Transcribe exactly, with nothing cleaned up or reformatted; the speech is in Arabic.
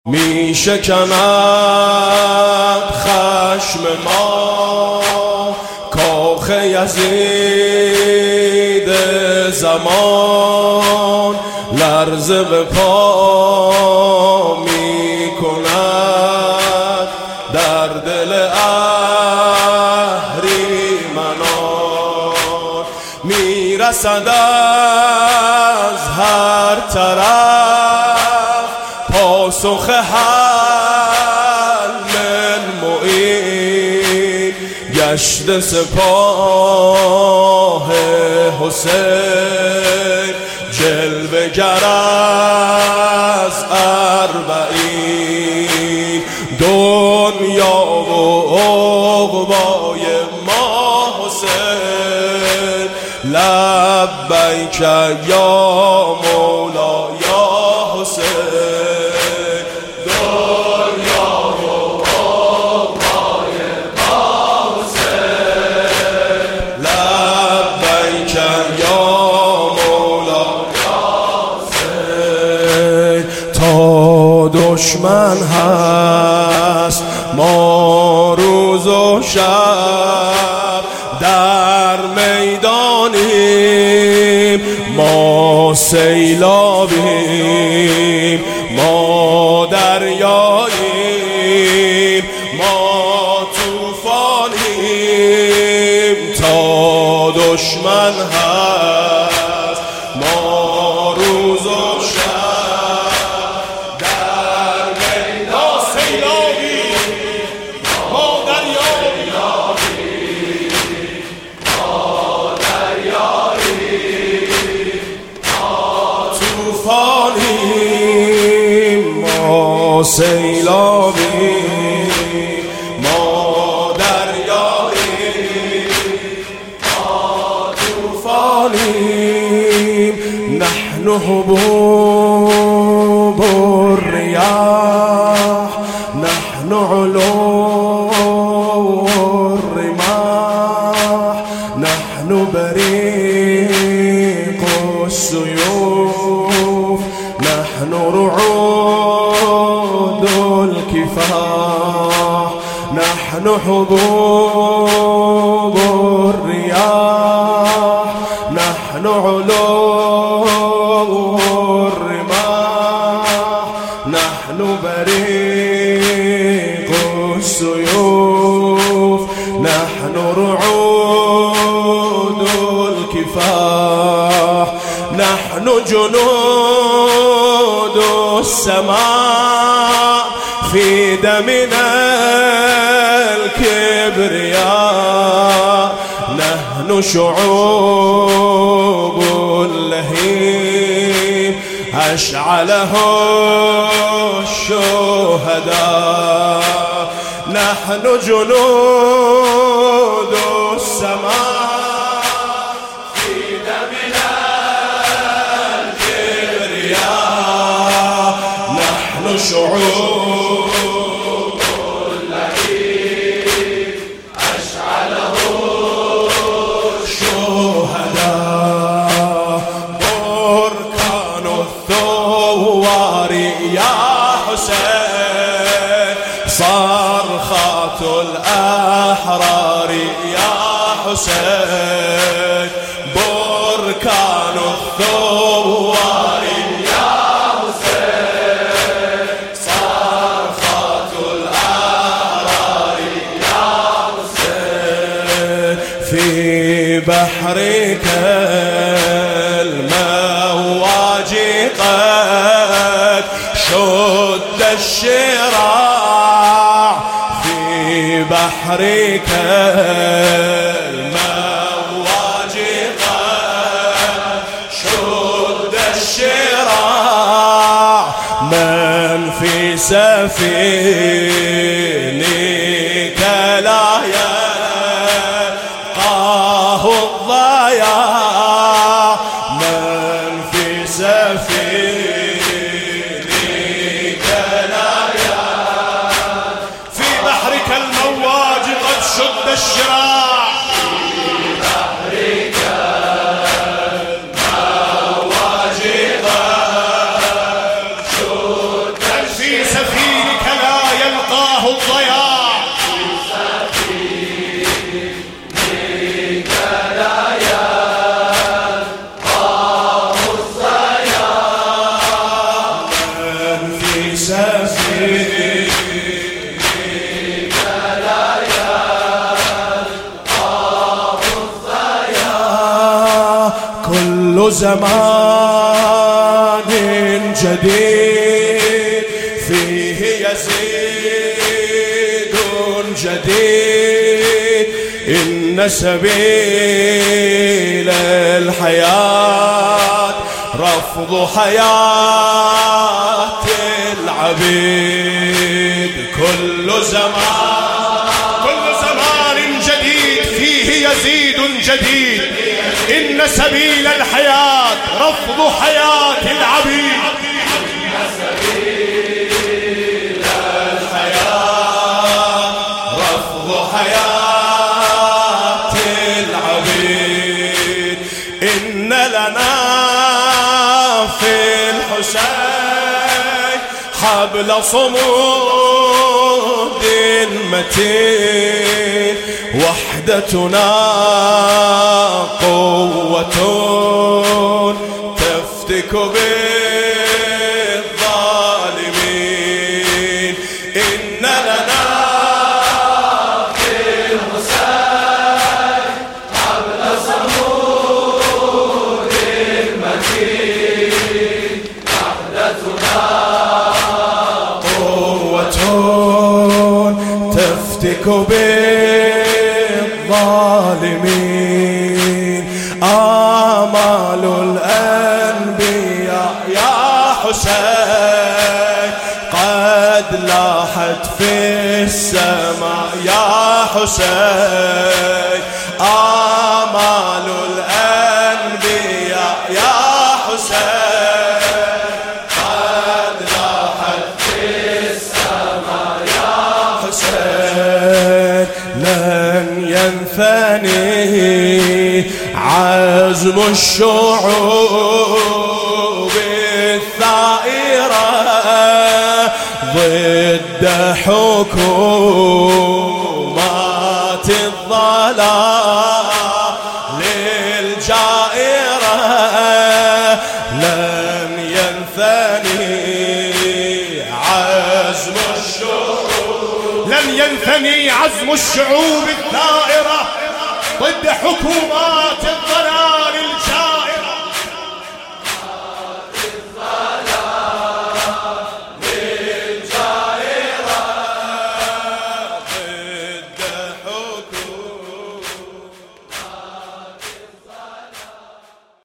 می شکند خشم ما کاخ یزید زمان، لرزه به پا می کند در دل اهریمنان. می رسد از هر طرف پاسخ حل من معین، گشت سپاه حسین جلوه گر از اربعین. دنیا و عقبای ما حسین، لبیک یا مولا یا حسین. دنیا و عقبای ما حسین، لبیک یا مولا یا حسین. تا دشمن هست ما روز و شب در میدانیم، ما سیلابیم ما دریاییم ما طوفانیم. تا دشمن هست ما روز و شب در میدان سیلابیم ما دریاییم ما دریاییم ما طوفانیم ما سیلابیم ما دریاییم ما طوفانیم. نحن حبوب الریاح، نحن علو الرماح، نحن بريق السيوف، نحن رعود الكفاح، نحن حبوب الرياح، نحن علو الرماح، نحن بريق السيوف، نحن رعود الكفاح، نحن جنود السماء في دمنا الكبرياء، نحن شعوب اللهيب أشعله الشهداء. نحن جنود السماء في دمنا الكبرياء، نحن شعوب اللهيب أشعله الشهداء. بركان الثوار يا حسين، صرخات الأحرار يا حسين. بركان الثوار يا حسين، صرخات الأحرار يا حسين. في بحرك المواج قد شد الشراع، في بحرك المواج قد شد الشراع. من في سفينك لا يلقاه الضياع، من في سفينك لا يلقاه. في بحرك المواج قد شد الشراع، في بحرك المواج قد شد. في سفينك طاه الضياع. كل زمان جديد فيه يزيد جديد، إن سبيل الحياة رفض حياة العبيد. كل زمان كل زمان جديد فيه يزيد جديد، إن سبيل الحياة رفض حياة العبيد. إن سبيل الحياة رفض حياة العبيد. إن لنا في الحسين حبل صمود متين، وحدتنا قوة تفتك بالظالمين. إن لنا في الحسين حبل صمود متين، وحدتنا قوة تفتك بالظالمين. آمال الأنبياء يا حسين قد لاحت في السماء يا حسين. آمال الأنبياء يا حسين قد لاحت في السماء يا حسين. لن ينثني عزم الشعوب الثائرة ضد حكومات الضلال الجائرة. لن ينثني عزم الشعوب لن ينثني عزم الشعوب الثائرة ضد حكومات الضلال